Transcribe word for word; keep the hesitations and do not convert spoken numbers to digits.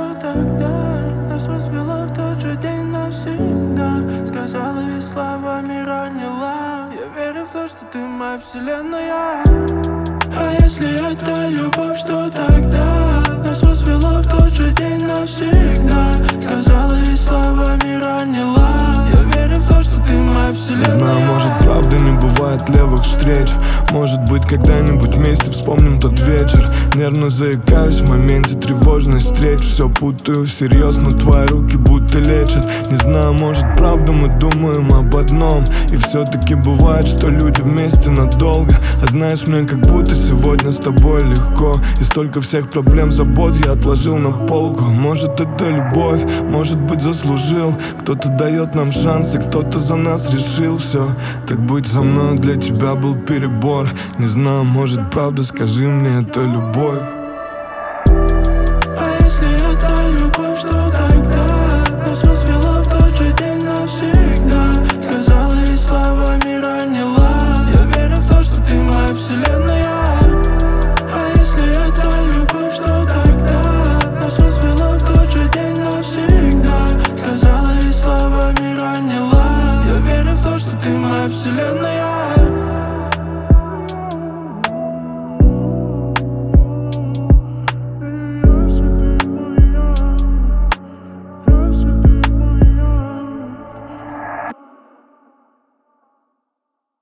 что тогда нас развело в тот же день навсегда. Сказала и словами ранила. Я верю в то, что ты моя вселенная. А если это любовь, что тогда нас развело в тот же день навсегда. Сказала и словами ранила. Я верю в то, что ты моя вселенная. Не знаю, может, правда не бывает левых встреч. Может быть, когда-нибудь вместе вспомним тот вечер. Нервно заикаюсь в моменте тревожной встреч. Все путаю всерьез, но твои руки будто лечат. Не знаю, может, правда мы думаем об одном. И все-таки бывает, что люди вместе надолго. А знаешь, мне как будто сегодня с тобой легко. И столько всех проблем, забот я отложил на полку. Может, это любовь, может быть, заслужил. Кто-то дает нам шансы, кто-то за нас решил все. Так быть со мной для тебя был перебор. Не знаю, может, правда, скажи мне, это любовь. А если это любовь, что тогда